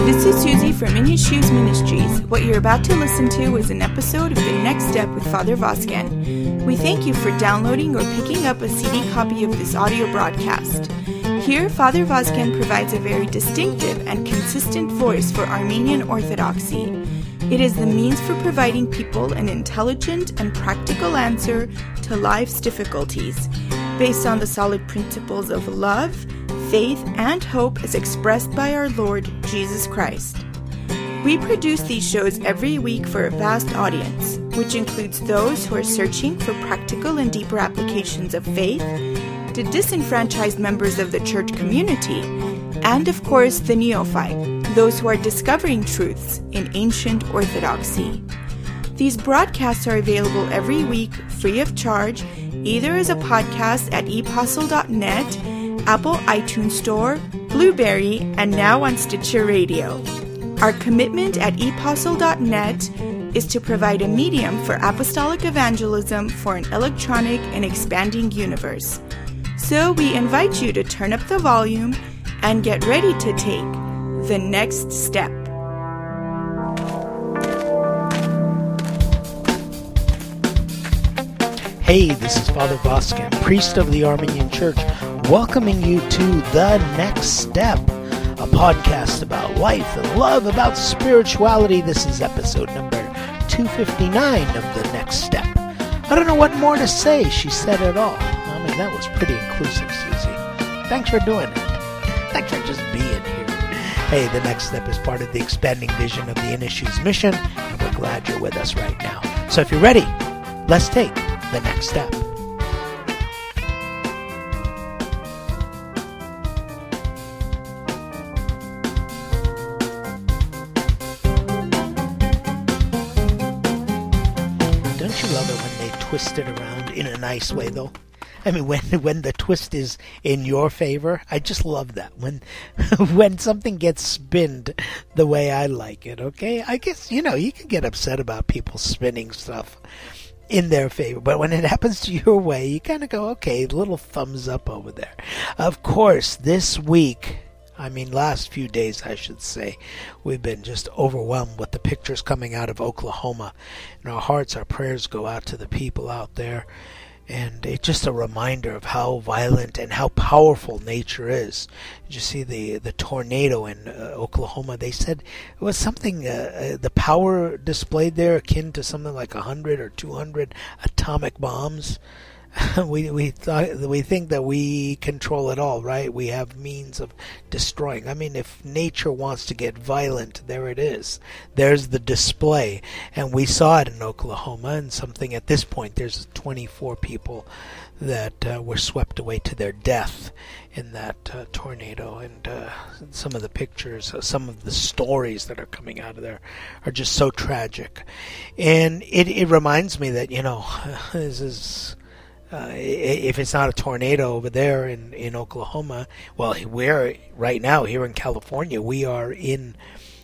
This is Susie from In His Shoes Ministries. What you're about to listen to is an episode of The Next Step with Father Voskan. We thank you for downloading or picking up a CD copy of this audio broadcast. Here, Father Voskan provides a very distinctive and consistent voice for Armenian Orthodoxy. It is the means for providing people an intelligent and practical answer to life's difficulties, based on the solid principles of love, faith, and hope as expressed by our Lord Jesus Christ. We produce these shows every week for a vast audience, which includes those who are searching for practical and deeper applications of faith, to disenfranchised members of the church community, and of course the neophyte, those who are discovering truths in ancient orthodoxy. These broadcasts are available every week free of charge, either as a podcast at epostle.net, Apple iTunes Store, Blueberry, and now on Stitcher Radio. Our commitment at epostle.net is to provide a medium for apostolic evangelism for an electronic and expanding universe. So we invite you to turn up the volume and get ready to take the next step. Hey, this is Father Voskan, priest of the Armenian Church, welcoming you to The Next Step, a podcast about life and love, about spirituality. This is episode number 259 of The Next Step. I don't know what more to say. She said it all. I mean, that was pretty inclusive, Susie. Thanks for doing it. Thanks for just being here. Hey, The Next Step is part of the expanding vision of the In His Shoes mission, and we're glad you're with us right now. So if you're ready, let's take the next step. Don't you love it when they twist it around in a nice way, though? I mean, when the twist is in your favor, I just love that. When something gets spinned the way I like it, okay? I guess, you can get upset about people spinning stuff in their favor, but when it happens to your way, you kind of go, okay, little thumbs up over there. Of course, this week, last few days, I should say, we've been just overwhelmed with the pictures coming out of Oklahoma, and our hearts, our prayers go out to the people out there. And it's just a reminder of how violent and how powerful nature is. Did you see the tornado in Oklahoma? They said it was something, the power displayed there akin to something like 100 or 200 atomic bombs. We think that we control it all, right? We have means of destroying. If nature wants to get violent, there it is. There's the display, and we saw it in Oklahoma. And something at this point, there's 24 people that were swept away to their death in that tornado. And some of the pictures, some of the stories that are coming out of there are just so tragic. And it reminds me that this is. If it's not a tornado over there in Oklahoma, well, we're right now here in California. We are in,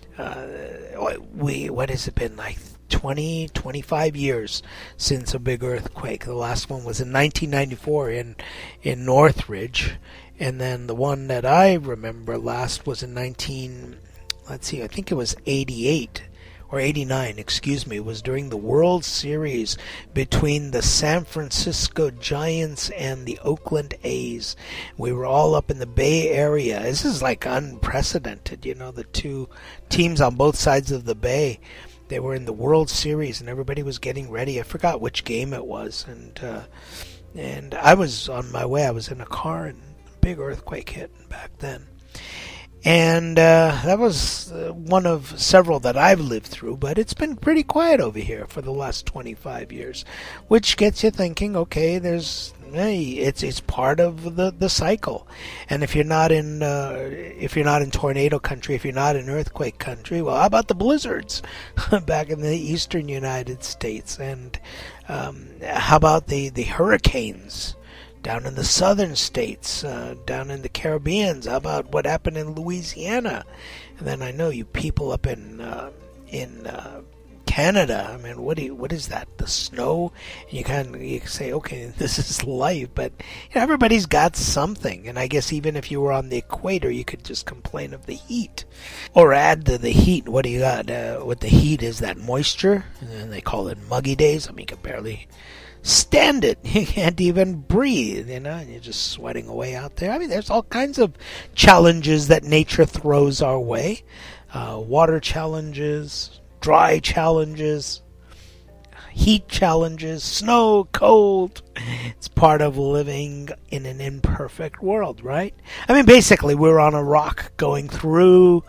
what has it been, like 20, 25 years since a big earthquake. The last one was in 1994 in Northridge, and then the one that I remember last was in I think it was 88. Or 89, was during the World Series between the San Francisco Giants and the Oakland A's. We were all up in the Bay Area. This is like unprecedented, the two teams on both sides of the Bay. They were in the World Series and everybody was getting ready. I forgot which game it was. And I was on my way. I was in a car and a big earthquake hit back then. And that was one of several that I've lived through, but it's been pretty quiet over here for the last 25 years, which gets you thinking, okay, it's part of the cycle. And if you're not in tornado country, if you're not in earthquake country, well, how about the blizzards back in the eastern United States? And how about the hurricanes down in the southern states, down in the Caribbean? How about what happened in Louisiana? And then I know you people up in Canada. I mean, what is that? The snow? And you say, okay, this is life, but everybody's got something. And I guess even if you were on the equator, you could just complain of the heat, or add to the heat. What do you got? What the heat is, that moisture, and they call it muggy days. I mean, you can barely stand it. You can't even breathe, and you're just sweating away out there. I mean, there's all kinds of challenges that nature throws our way. Water challenges, dry challenges, heat challenges, snow, cold. It's part of living in an imperfect world, right? I mean, basically, we're on a rock going through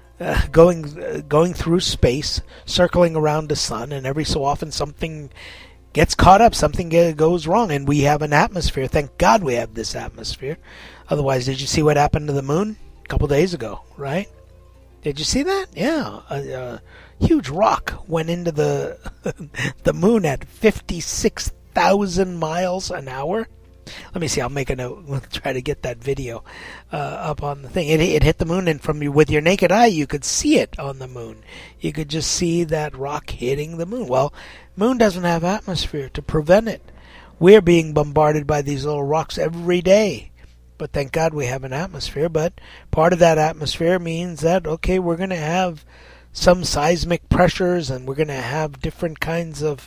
space, circling around the sun, and every so often something gets caught up, something goes wrong, and we have an atmosphere. Thank God we have this atmosphere. Otherwise, did you see what happened to the moon a couple days ago, right? Did you see that? Yeah, a huge rock went into the the moon at 56,000 miles an hour. Let me see. I'll make a note. We'll try to get that video up on the thing. It hit the moon, and with your naked eye, you could see it on the moon. You could just see that rock hitting the moon. Well, moon doesn't have atmosphere to prevent it. We're being bombarded by these little rocks every day. But thank God we have an atmosphere. But part of that atmosphere means that, okay, we're going to have some seismic pressures, and we're going to have different kinds of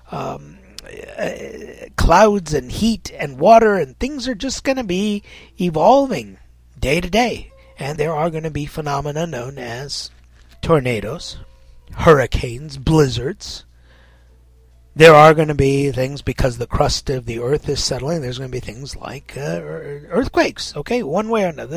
clouds and heat and water, and things are just going to be evolving day to day. And there are going to be phenomena known as tornadoes, hurricanes, blizzards. There are going to be things, because the crust of the earth is settling, there's going to be things like earthquakes, okay, one way or another.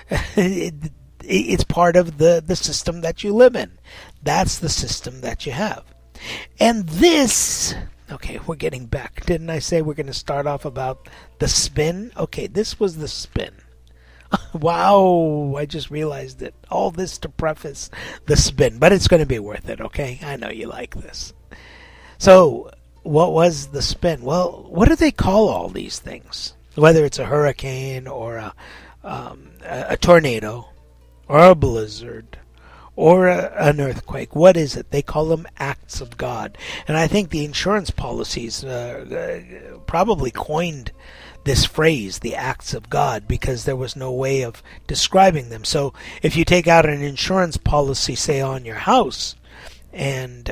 It's part of the system that you live in. That's the system that you have. And this, okay, we're getting back. Didn't I say we're going to start off about the spin? Okay, this was the spin. Wow, I just realized it. All this to preface the spin, but it's going to be worth it, okay? I know you like this. So, what was the spin? Well, what do they call all these things? Whether it's a hurricane or a tornado or a blizzard or an earthquake, what is it? They call them acts of God. And I think the insurance policies probably coined this phrase, the acts of God, because there was no way of describing them. So if you take out an insurance policy, say, on your house, and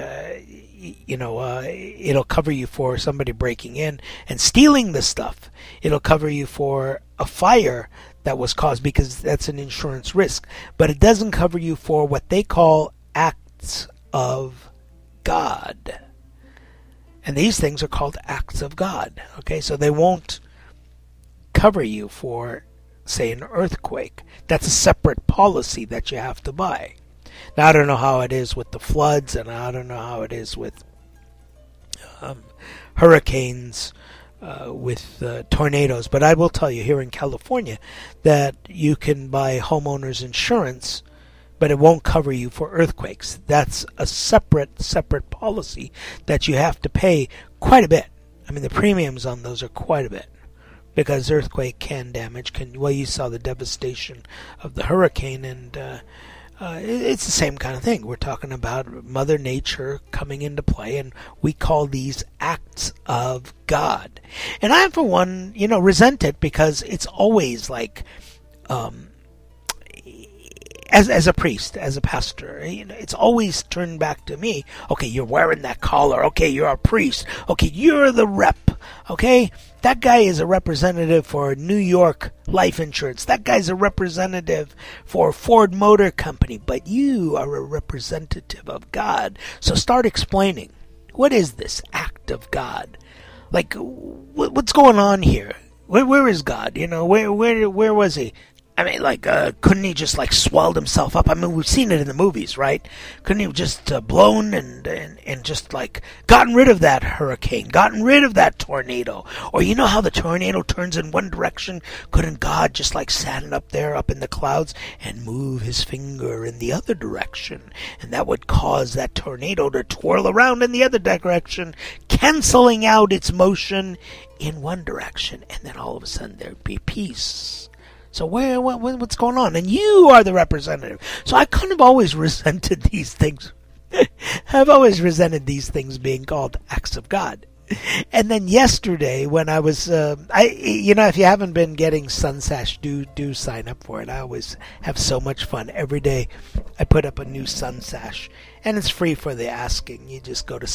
it'll cover you for somebody breaking in and stealing the stuff. It'll cover you for a fire that was caused, because that's an insurance risk. But it doesn't cover you for what they call acts of God. And these things are called acts of God. Okay, so they won't cover you for, say, an earthquake. That's a separate policy that you have to buy. Now, I don't know how it is with the floods, and I don't know how it is with hurricanes, with tornadoes, but I will tell you here in California that you can buy homeowners insurance, but it won't cover you for earthquakes. That's a separate policy that you have to pay quite a bit. I mean, the premiums on those are quite a bit, because earthquake can damage. Well, you saw the devastation of the hurricane, and it's the same kind of thing. We're talking about Mother Nature coming into play, and we call these acts of God. And I, for one, resent it, because it's always like, as a priest, as a pastor, it's always turned back to me. Okay, you're wearing that collar. Okay, you're a priest. Okay, you're the rep. Okay, that guy is a representative for New York Life Insurance. That guy's a representative for Ford Motor Company. But you are a representative of God. So start explaining. What is this act of God? Like, what's going on here? Where is God? Where was he? I mean, like, couldn't he just, like, swelled himself up? I mean, we've seen it in the movies, right? Couldn't he have just blown and just, like, gotten rid of that hurricane, gotten rid of that tornado? Or you know how the tornado turns in one direction? Couldn't God just, like, stand up there, up in the clouds, and move his finger in the other direction? And that would cause that tornado to twirl around in the other direction, canceling out its motion in one direction. And then all of a sudden there'd be peace. So what's going on? And you are the representative. So I kind of always resented these things I've always resented these things being called acts of God. And then yesterday, when I was, if you haven't been getting Sunsash, do sign up for it. I always have so much fun. Every day I put up a new Sunsash, and it's free for the asking. You just go to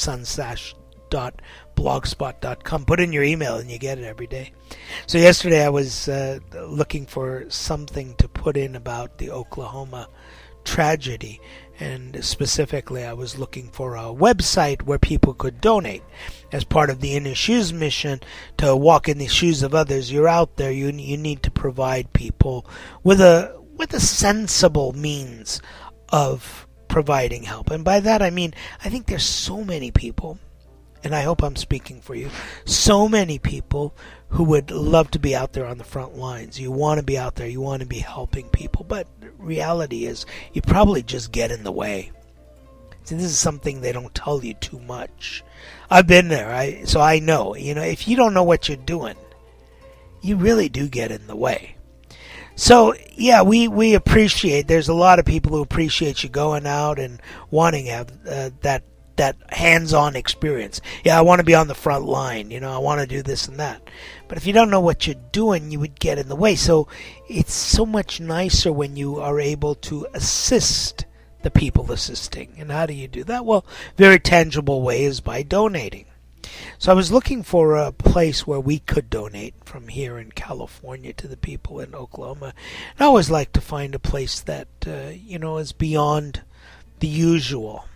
sunsash.blogspot.com, put in your email, and you get it every day. So yesterday I was looking for something to put in about the Oklahoma tragedy. And specifically, I was looking for a website where people could donate. As part of the Inner Shoes mission, to walk in the shoes of others, you're out there, you need to provide people with a sensible means of providing help. And by that I mean, I think there's so many people, and I hope I'm speaking for you, so many people who would love to be out there on the front lines. You want to be out there, you want to be helping people, but reality is you probably just get in the way. See, this is something they don't tell you too much. I've been there, so I know. If you don't know what you're doing, you really do get in the way. So, yeah, we appreciate, there's a lot of people who appreciate you going out and wanting to have that hands-on experience. Yeah, I want to be on the front line, I want to do this and that. But if you don't know what you're doing, you would get in the way. So it's so much nicer when you are able to assist the people assisting. And how do you do that? Well, very tangible way is by donating. So I was looking for a place where we could donate from here in California to the people in Oklahoma. And I always like to find a place that, is beyond the usual.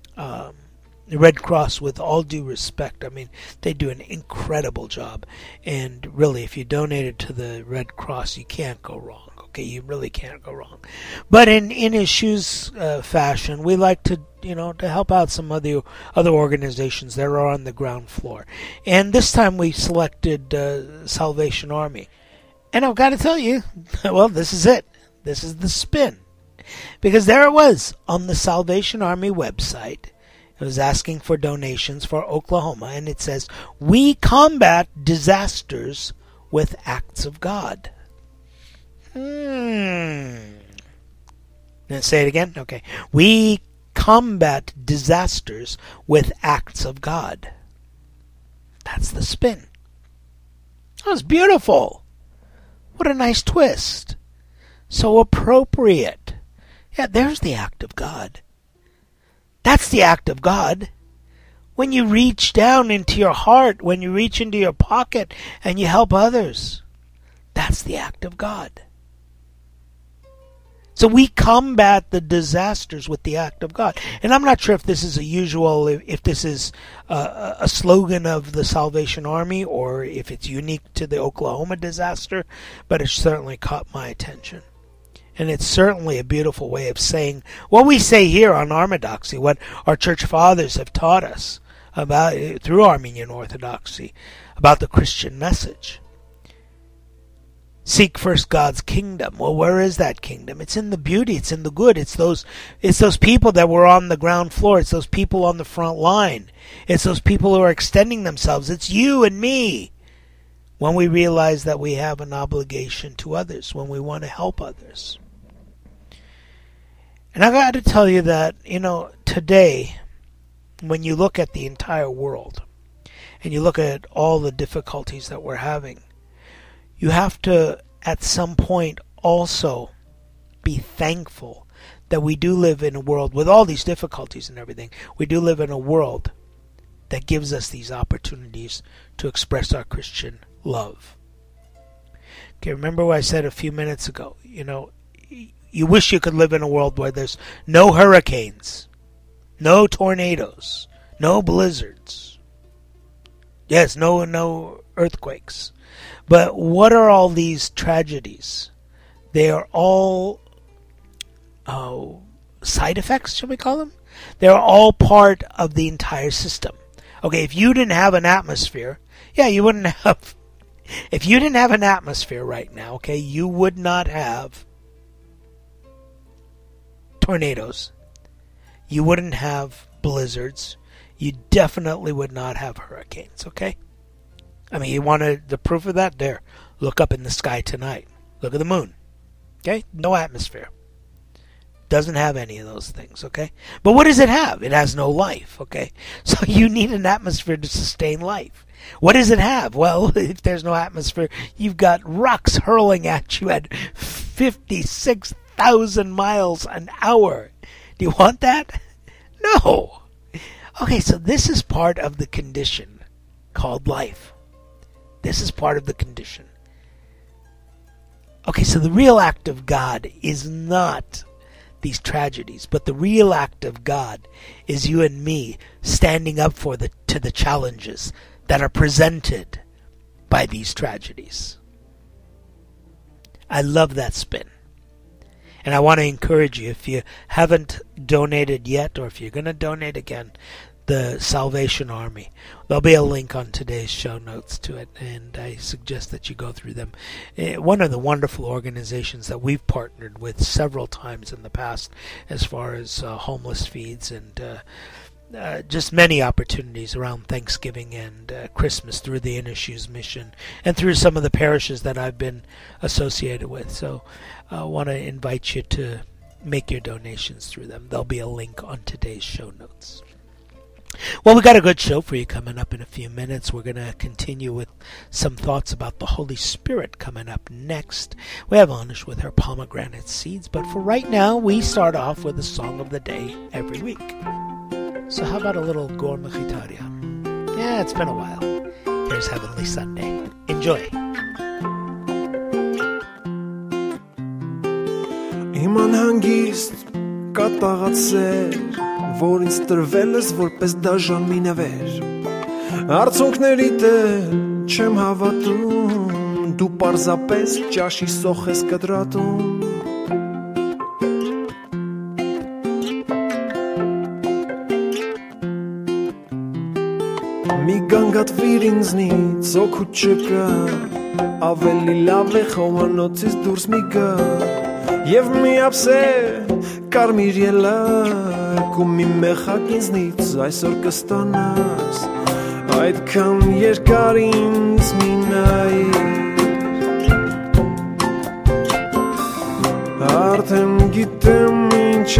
The Red Cross, with all due respect, they do an incredible job. And really, if you donated to the Red Cross, you can't go wrong. Okay, you really can't go wrong. But in His Shoes fashion, we like to, to help out some other organizations that are on the ground floor. And this time we selected Salvation Army. And I've got to tell you, well, this is it. This is the spin. Because there it was on the Salvation Army website. It was asking for donations for Oklahoma, and it says, "We combat disasters with acts of God." Let's say it again? Okay. We combat disasters with acts of God. That's the spin. That was beautiful. What a nice twist. So appropriate. Yeah, there's the act of God. That's the act of God. When you reach down into your heart, when you reach into your pocket and you help others, that's the act of God. So we combat the disasters with the act of God. And I'm not sure if this is if this is a slogan of the Salvation Army or if it's unique to the Oklahoma disaster, but it certainly caught my attention. And it's certainly a beautiful way of saying what we say here on Orthodoxy, what our church fathers have taught us about through Armenian Orthodoxy, about the Christian message. Seek first God's kingdom. Well, where is that kingdom? It's in the beauty. It's in the good. It's those people that were on the ground floor. It's those people on the front line. It's those people who are extending themselves. It's you and me. When we realize that we have an obligation to others, when we want to help others. And I got to tell you that, today, when you look at the entire world, and you look at all the difficulties that we're having, you have to, at some point, also be thankful that we do live in a world, with all these difficulties and everything, we do live in a world that gives us these opportunities to express our Christian love. Okay, remember what I said a few minutes ago, you wish you could live in a world where there's no hurricanes, no tornadoes, no blizzards. Yes, no earthquakes. But what are all these tragedies? They are all side effects, shall we call them? They're all part of the entire system. Okay, if you didn't have an atmosphere, you wouldn't have... If you didn't have an atmosphere right now, okay, you would not have tornadoes. You wouldn't have blizzards. You definitely would not have hurricanes, okay? You wanted the proof of that? There. Look up in the sky tonight. Look at the moon. Okay? No atmosphere. doesn't have any of those things, okay? But what does it have? It has no life, okay? So you need an atmosphere to sustain life. What does it have? Well, if there's no atmosphere, you've got rocks hurling at you at 56,000 miles an hour. Do you want that? No. Okay, so this is part of the condition called life. This is part of the condition. Okay, so the real act of God is not these tragedies, but the real act of God is you and me standing up to the challenges that are presented by these tragedies. I love that spin. And I want to encourage you, if you haven't donated yet, or if you're going to donate again, the Salvation Army. There'll be a link on today's show notes to it, and I suggest that you go through them. One of the wonderful organizations that we've partnered with several times in the past as far as homeless feeds and just many opportunities around Thanksgiving and Christmas through the Inner Shoes Mission and through some of the parishes that I've been associated with. So I want to invite you to make your donations through them. There'll be a link on today's show notes. Well, we got a good show for you coming up in a few minutes. We're going to continue with some thoughts about the Holy Spirit coming up next. We have Anish with her pomegranate seeds, but for right now, we start off with a song of the day every week. So how about a little Gor Mechitaria? Yeah, it's been a while. Here's Heavenly Sunday. Enjoy. Իման հանգիստ կատաղացեր, որ ինձ տրվել ես որպես դաժան մի նվեր, արցունքներիդ չեմ հավատում, դու պարզապես ճաշի սոխ ես կտրատում. Մի գանգատվիր ինձնից օգուտ չկա, ավելի լավ է խոհանոցից դուրս մի գա, Եվ մի ապսե կարմիր ելակ ու մի մեխակ ինձնից այսօր կստանաս Այդքան երկար ինձ մի նայիր Արդեն գիտեմ ինչ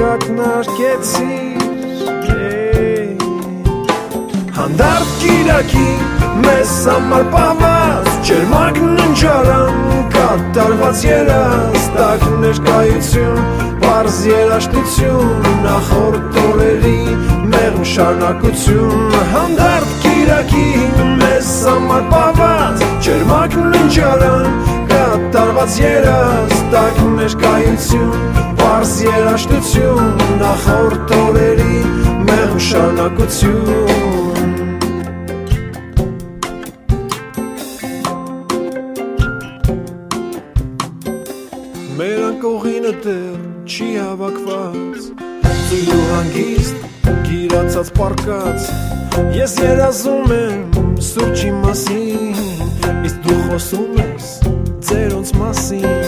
ակնարկեցիր Հանդարտ կիրակի մեզ համար պահված Ջերմագն ընջարան կատարված երաս Տակ ներկայություն, պարզ երաշտություն Նախորդ օրերի մեղմ շարնակություն Հանդարտ կիրակի մեզ համար պահված Ջերմագն ընջարան կատարված երաս Տակ ներկայություն, պարզ երաշտություն Նախորդ օրերի մեղմ շարնակություն Կողինը դեռ չի հավաքված Ծույլու հանգիստ, գիրացած պարկած Ես երազում եմ սուրճի մասին Իսկ դու խոսում ես ձերոնց մասին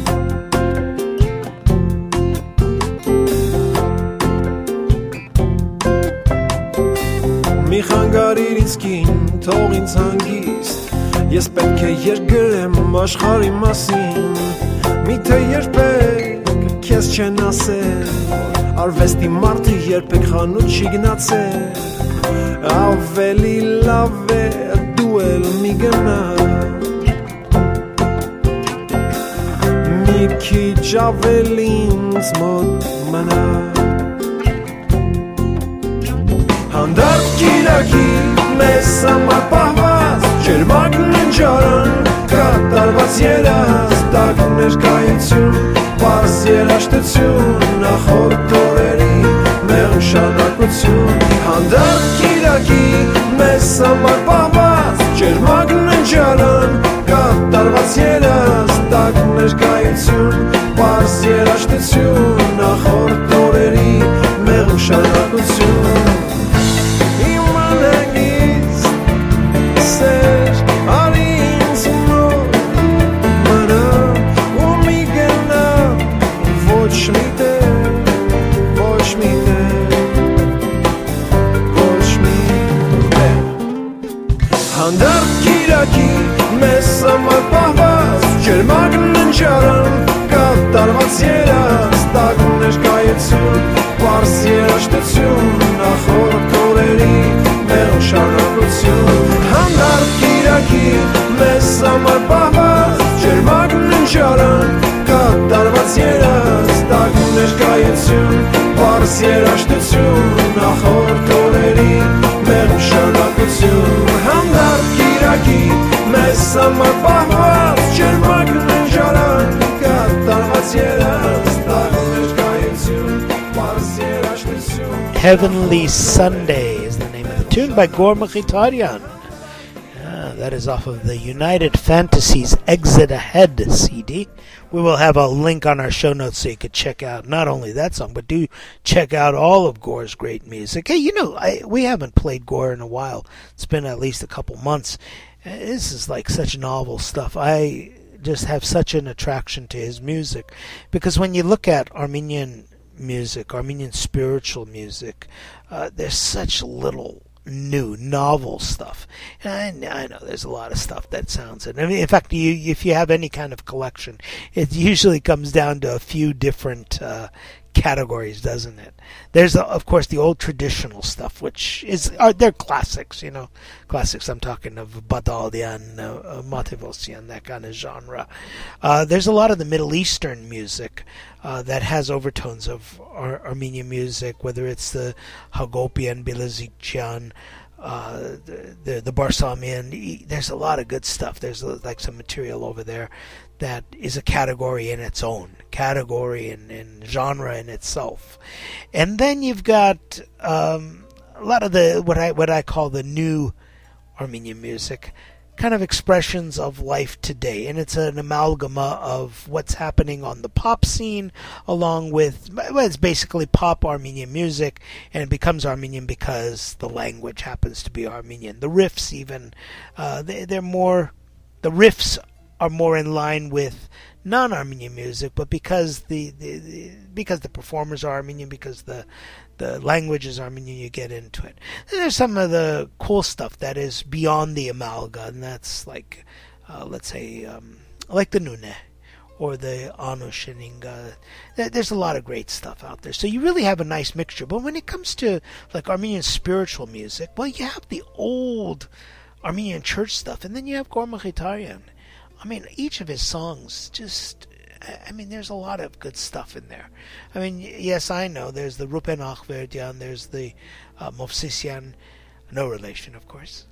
Մի խանգարիր ինձ կին, թող ինձ հանգիստ Ես պետք է երգրեմ աշխարհի մասին Միթե երբեք քեզ չեն ասել Արվեստի մարդը երբեք խանութ չի գնացել Ավելի լավ է դու էլ մի գնա Մի քիչ ավելի ինձ մոտ մնա Հանդարտ կիրակի մեզ համար պահված Ջերմագն ընջարան կատարված երաս Տակ ներկայություն, պարզ երաշտություն Նախորդ օրերի մեղմ շարնակություն Հանդարտ կիրակի մեզ համար պահված Ջերմագն ընջարան կատարված երաս Տակ ներկայություն, պարզ երաշտություն Նախորդ օրերի մեղմ շարնակություն Հանդարտ կիրակի մեզ համար պահված Ջերմագն ընջարան կատարված երաս Տակ ներկայություն գայություն Պարս երաշտություն Նախորդ կորերի մեր շարունակություն Հանդարտ կիրակի մեզ համար պահված Ջերմագն ընջարան կատարված երաս Տագն ներկայություն Պարս երաշտություն Նախորդ կորերի մեր շարունակություն Հանդարտ կիրակի մեզ համար պահված Ջերմագն ընջարան կատարված երաս Տագն ներկայություն Պարս երաշտություն Heavenly Sunday is the name of the tune by Gor Mkhitaryan. That is off of the United Fantasies Exit Ahead CD. We will have a link on our show notes so you could check out not only that song, but do check out all of Gor's great music. Hey, we haven't played Gor in a while. It's been at least a couple months. This is like such novel stuff. I just have such an attraction to his music because when you look at Armenian music, Armenian spiritual music, there's such little new novel stuff. And I know there's a lot of stuff that sounds it. I mean, in fact, if you have any kind of collection, it usually comes down to a few different categories, doesn't it? There's, of course, the old traditional stuff, which they're classics, classics. I'm talking of Badaldian, Mativosian, that kind of genre. There's a lot of the Middle Eastern music that has overtones of Armenian music, whether it's the Hagopian, Bilazikyan, the Barsamian. There's a lot of good stuff. There's like some material over there that is a category in its own, category and genre in itself. And then you've got a lot of the what I call the new Armenian music, kind of expressions of life today, and it's an amalgama of what's happening on the pop scene along with, well, it's basically pop Armenian music, and it becomes Armenian because the language happens to be Armenian. The riffs even, they're more, the riffs are more in line with non-Armenian music, but because the performers are Armenian, because the language is Armenian, you get into it. And there's some of the cool stuff that is beyond the amalga, and that's like, let's say, like the Nune or the Anush and Inga. There's a lot of great stuff out there. So you really have a nice mixture. But when it comes to like Armenian spiritual music, well, you have the old Armenian church stuff, and then you have Gor Mkhitaryan. I mean, each of his songs just, there's a lot of good stuff in there. I mean, yes, I know, there's the Rupen Akhverdian, there's the Movsisyan, no relation, of course.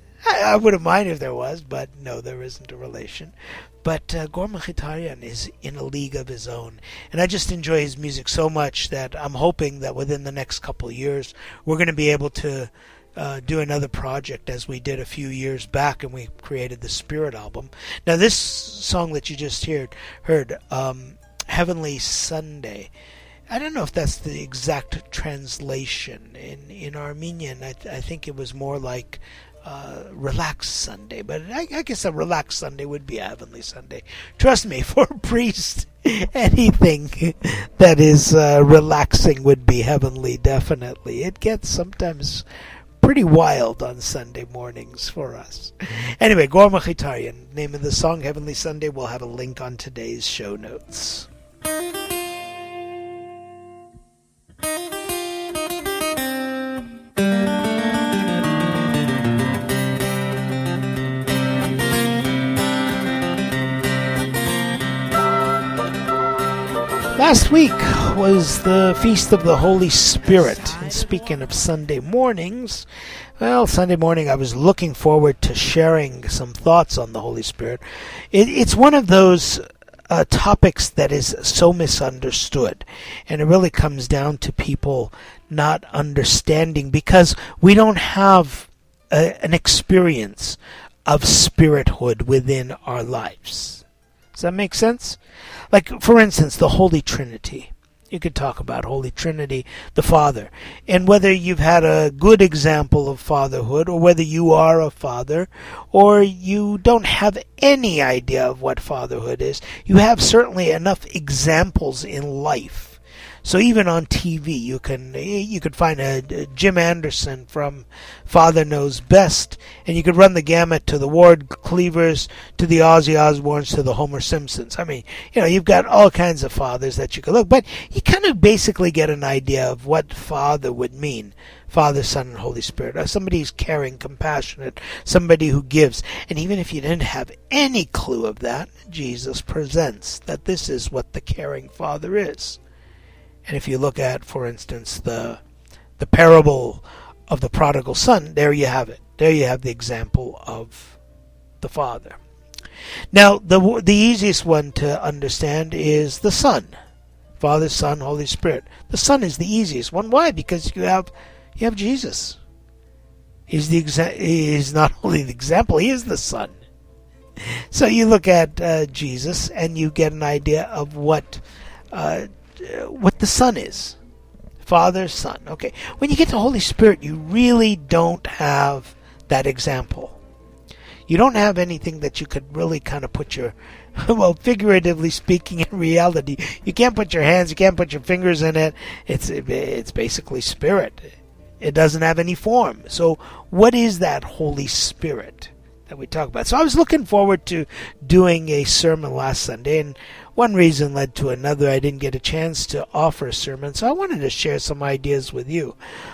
I wouldn't mind if there was, but no, there isn't a relation. But Gor Mkhitaryan is in a league of his own, and I just enjoy his music so much that I'm hoping that within the next couple of years, we're going to be able to do another project as we did a few years back, and we created the Spirit album. Now this song that you just heard, Heavenly Sunday, I don't know if that's the exact translation. In Armenian, I think it was more like Relaxed Sunday, but I guess a Relaxed Sunday would be a Heavenly Sunday. Trust me, for a priest, anything that is relaxing would be heavenly, definitely. It gets sometimes pretty wild on Sunday mornings for us. Anyway, Gor Mkhitaryan, name of the song, Heavenly Sunday. We'll have a link on today's show notes. Last week was the Feast of the Holy Spirit, and speaking of Sunday mornings, well, Sunday morning I was looking forward to sharing some thoughts on the Holy Spirit. It's one of those topics that is so misunderstood, and it really comes down to people not understanding because we don't have an experience of spirithood within our lives. Does that make sense? Like, for instance, the Holy Trinity. You could talk about Holy Trinity, the Father, and whether you've had a good example of fatherhood, or whether you are a father, or you don't have any idea of what fatherhood is, you have certainly enough examples in life So even on TV, you could find a Jim Anderson from Father Knows Best, and you could run the gamut to the Ward Cleavers, to the Ozzy Osbournes, to the Homer Simpsons. I mean, you've got all kinds of fathers that you could look, but you kind of basically get an idea of what father would mean. Father, Son, and Holy Spirit. Somebody who's caring, compassionate, somebody who gives. And even if you didn't have any clue of that, Jesus presents that this is what the caring Father is. And if you look at, for instance, the parable of the prodigal son, there you have it. There you have the example of the Father. Now, the easiest one to understand is the Son. Father, Son, Holy Spirit. The Son is the easiest one. Why? Because you have Jesus. He's not only the example, he is the Son. So you look at Jesus and you get an idea of what the Son is. Father, Son. Okay. When you get to Holy Spirit, you really don't have that example. You don't have anything that you could really kind of put your, well, figuratively speaking, in reality, you can't put your hands, you can't put your fingers in it. It's basically spirit. It doesn't have any form. So what is that Holy Spirit that we talk about? So I was looking forward to doing a sermon last Sunday, and one reason led to another. I didn't get a chance to offer a sermon, so I wanted to share some ideas with you.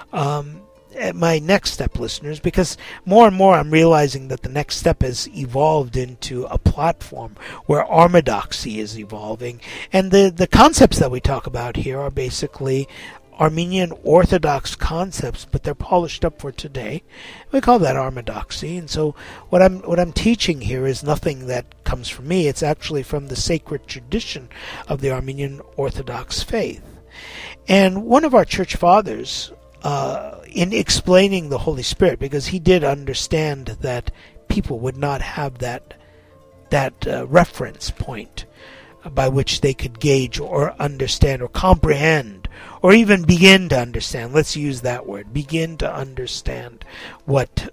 My Next Step listeners, because more and more I'm realizing that the Next Step has evolved into a platform where Orthodoxy is evolving, and the concepts that we talk about here are basically Armenian Orthodox concepts, but they're polished up for today. We call that Orthodoxy. And so what I'm teaching here is nothing that comes from me. It's actually from the sacred tradition of the Armenian Orthodox faith. And one of our church fathers, in explaining the Holy Spirit, because he did understand that people would not have that reference point by which they could gauge or understand or comprehend or even begin to understand. Let's use that word. Begin to understand what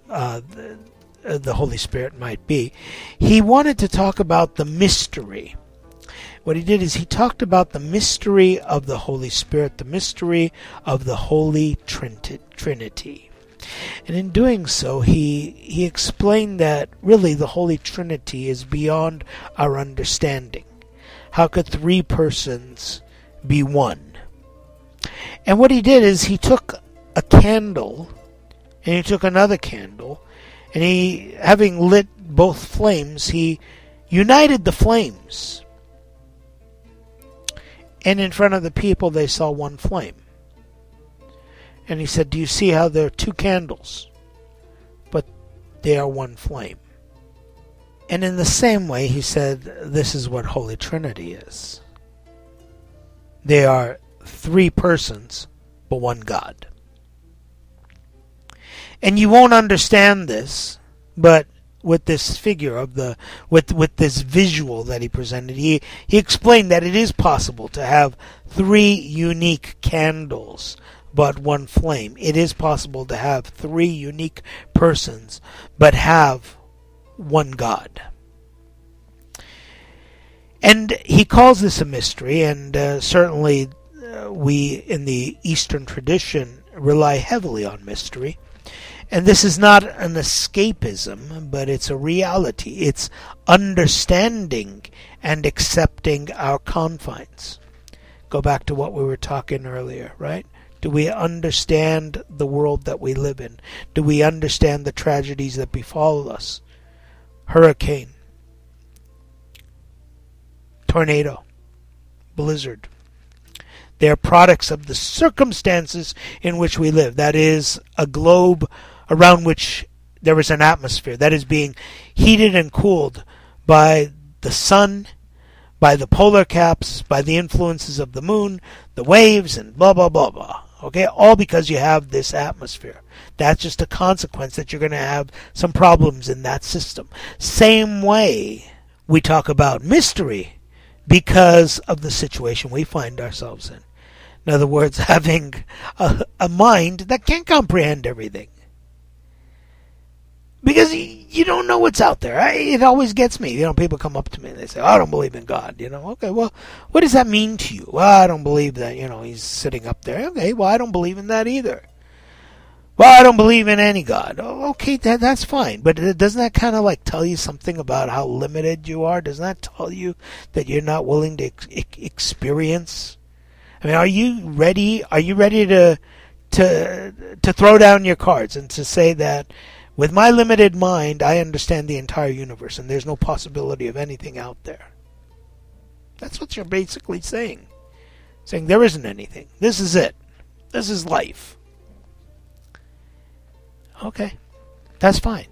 the Holy Spirit might be. He wanted to talk about the mystery. What he did is he talked about the mystery of the Holy Spirit, the mystery of the Holy Trinity. And in doing so, he explained that really the Holy Trinity is beyond our understanding. How could three persons be one? And what he did is he took a candle, and he took another candle, and he, having lit both flames, he united the flames. And in front of the people, they saw one flame. And he said, do you see how there are two candles, but they are one flame? And in the same way, he said, this is what Holy Trinity is. They are three persons, but one God. And you won't understand this, but with this figure of with this visual that he presented, he explained that it is possible to have three unique candles, but one flame. It is possible to have three unique persons, but have one God. And he calls this a mystery, and certainly we in the Eastern tradition rely heavily on mystery. And this is not an escapism, but it's a reality. It's understanding and accepting our confines. Go back to what we were talking earlier, right? Do we understand the world that we live in? Do we understand the tragedies that befall us? Hurricane, tornado, blizzard. They are products of the circumstances in which we live. That is a globe around which there is an atmosphere that is being heated and cooled by the sun, by the polar caps, by the influences of the moon, the waves, and blah, blah, blah, blah. Okay, all because you have this atmosphere. That's just a consequence that you're going to have some problems in that system. Same way we talk about mystery because of the situation we find ourselves in. In other words, having a mind that can't comprehend everything. Because you don't know what's out there. It always gets me. People come up to me and they say, I don't believe in God. Okay, well, what does that mean to you? Well, I don't believe that, he's sitting up there. Okay, well, I don't believe in that either. Well, I don't believe in any God. Oh, okay, that's fine. But doesn't that kind of tell you something about how limited you are? Doesn't that tell you that you're not willing to experience? I mean, are you ready? Are you ready to throw down your cards and to say that with my limited mind, I understand the entire universe and there's no possibility of anything out there? That's what you're basically saying. Saying there isn't anything. This is it. This is life. Okay, that's fine.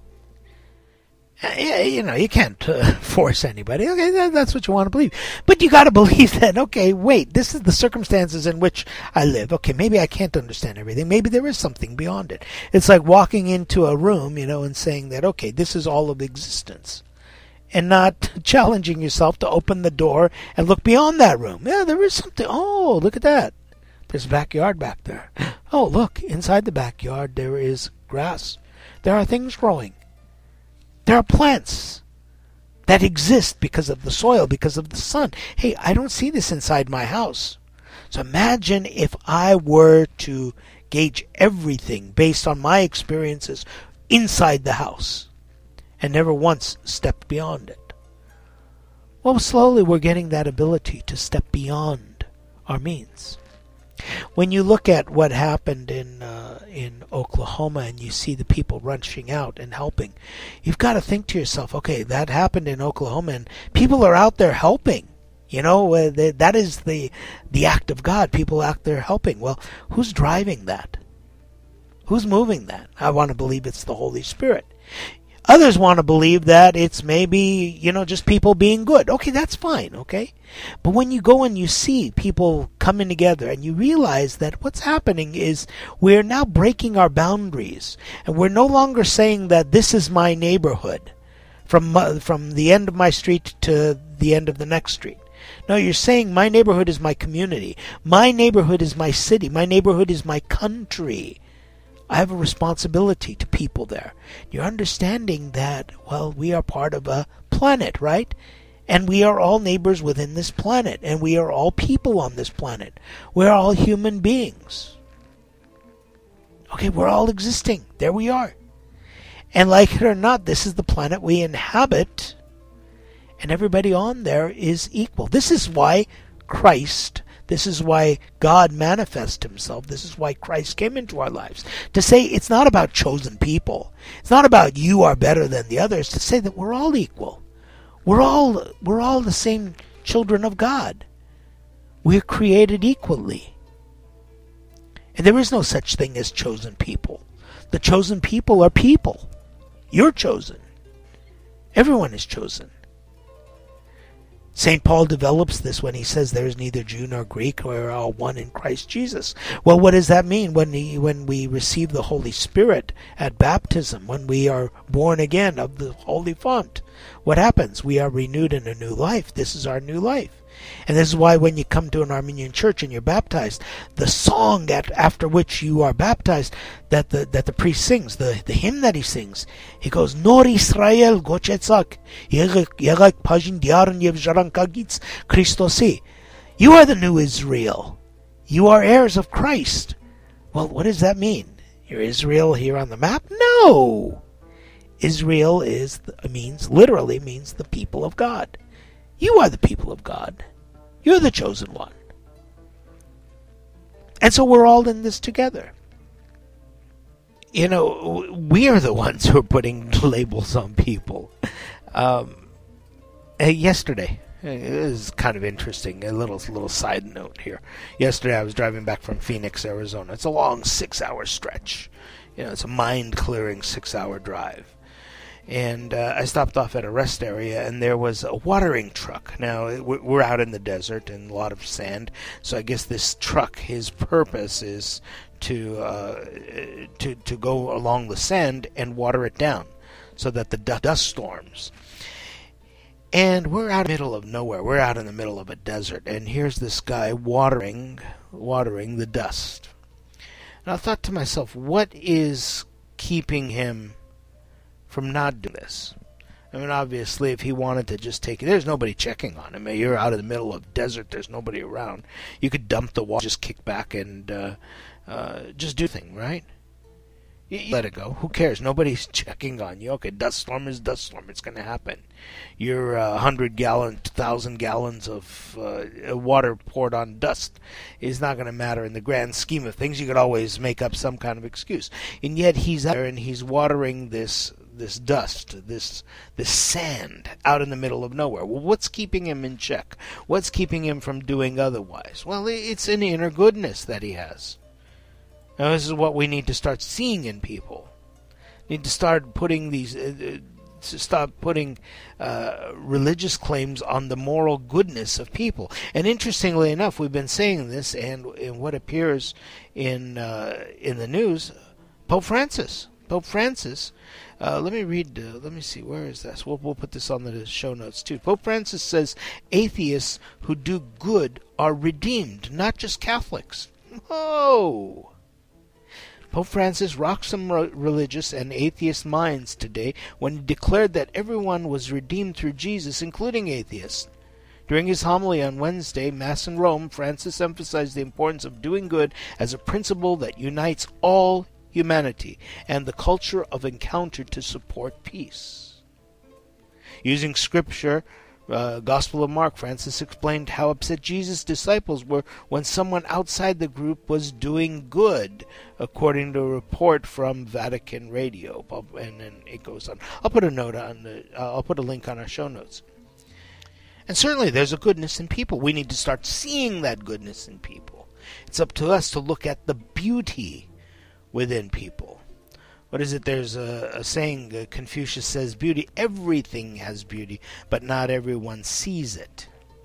You can't force anybody. Okay, that's what you want to believe. But you got to believe that, okay, wait, this is the circumstances in which I live. Okay, maybe I can't understand everything. Maybe there is something beyond it. It's like walking into a room, and saying that, okay, this is all of existence. And not challenging yourself to open the door and look beyond that room. Yeah, there is something. Oh, look at that. There's a backyard back there. Oh, look, inside the backyard there is grass. There are things growing. There are plants that exist because of the soil, because of the sun. Hey, I don't see this inside my house. So imagine if I were to gauge everything based on my experiences inside the house and never once stepped beyond it. Well, slowly we're getting that ability to step beyond our means. When you look at what happened in Oklahoma and you see the people rushing out and helping, you've got to think to yourself, okay, that happened in Oklahoma and people are out there helping. That is the act of God. People out there helping. Well, who's driving that? Who's moving that? I want to believe it's the Holy Spirit. Others want to believe that it's maybe, just people being good. Okay, that's fine, okay? But when you go and you see people coming together and you realize that what's happening is we're now breaking our boundaries. And we're no longer saying that this is my neighborhood from the end of my street to the end of the next street. No, you're saying my neighborhood is my community. My neighborhood is my city. My neighborhood is my country. I have a responsibility to people there. You're understanding that, well, we are part of a planet, right? And we are all neighbors within this planet. And we are all people on this planet. We're all human beings. Okay, we're all existing. There we are. And like it or not, this is the planet we inhabit. And everybody on there is equal. This is why Christ, this is why God manifests himself. This is why Christ came into our lives. To say it's not about chosen people. It's not about you are better than the others. To say that we're all equal. We're all the same children of God. We're created equally. And there is no such thing as chosen people. The chosen people are people. You're chosen. Everyone is chosen. St. Paul develops this when he says there is neither Jew nor Greek, we are all one in Christ Jesus. Well, what does that mean when we receive the Holy Spirit at baptism, when we are born again of the Holy Font? What happens? We are renewed in a new life. This is our new life. And this is why when you come to an Armenian church and you're baptized, the song after which you are baptized, that the priest sings, the hymn that he sings, he goes, Nor Israel gochetzak, yegak pajin diaran yev jarankagitz Christosi. You are the new Israel. You are heirs of Christ. Well, what does that mean? You're Israel here on the map? No! Israel literally means the people of God. You are the people of God. You're the chosen one. And so we're all in this together. We are the ones who are putting labels on people. Yesterday, it was kind of interesting, a little side note here. Yesterday I was driving back from Phoenix, Arizona. It's a long 6-hour stretch. It's a mind-clearing 6-hour drive. And I stopped off at a rest area, and there was a watering truck. Now, we're out in the desert and a lot of sand, so I guess this truck, his purpose is to go along the sand and water it down so that the dust storms. And we're out in the middle of nowhere. We're out in the middle of a desert, and here's this guy watering the dust. And I thought to myself, what is keeping him from not doing this. I mean, obviously, if he wanted to just take it, there's nobody checking on him. You're out in the middle of desert. There's nobody around. You could dump the water, just kick back and just do things, right? You let it go. Who cares? Nobody's checking on you. Okay, dust storm is dust storm. It's going to happen. Your 1,000 gallons of water poured on dust is not going to matter in the grand scheme of things. You could always make up some kind of excuse. And yet he's out there and he's watering this dust, this sand out in the middle of nowhere. Well, what's keeping him in check? What's keeping him from doing otherwise? Well, it's an inner goodness that he has. Now, this is what we need to start seeing in people. We need to start putting religious claims on the moral goodness of people. And interestingly enough, we've been saying this, and in what appears in the news, Pope Francis. Let me read. Let me see. Where is this? We'll put this on the show notes too. Pope Francis says atheists who do good are redeemed, not just Catholics. Whoa! Pope Francis rocked some religious and atheist minds today when he declared that everyone was redeemed through Jesus, including atheists. During his homily on Wednesday, Mass in Rome, Francis emphasized the importance of doing good as a principle that unites all humanity and the culture of encounter to support peace. Using scripture, Gospel of Mark, Francis explained how upset Jesus' disciples were when someone outside the group was doing good, according to a report from Vatican Radio. And then it goes on. I'll put a link on our show notes. And certainly there's a goodness in people. We need to start seeing that goodness in people. It's up to us to look at the beauty within people. What is it? There's a saying, Confucius says, beauty, everything has beauty, but not everyone sees it.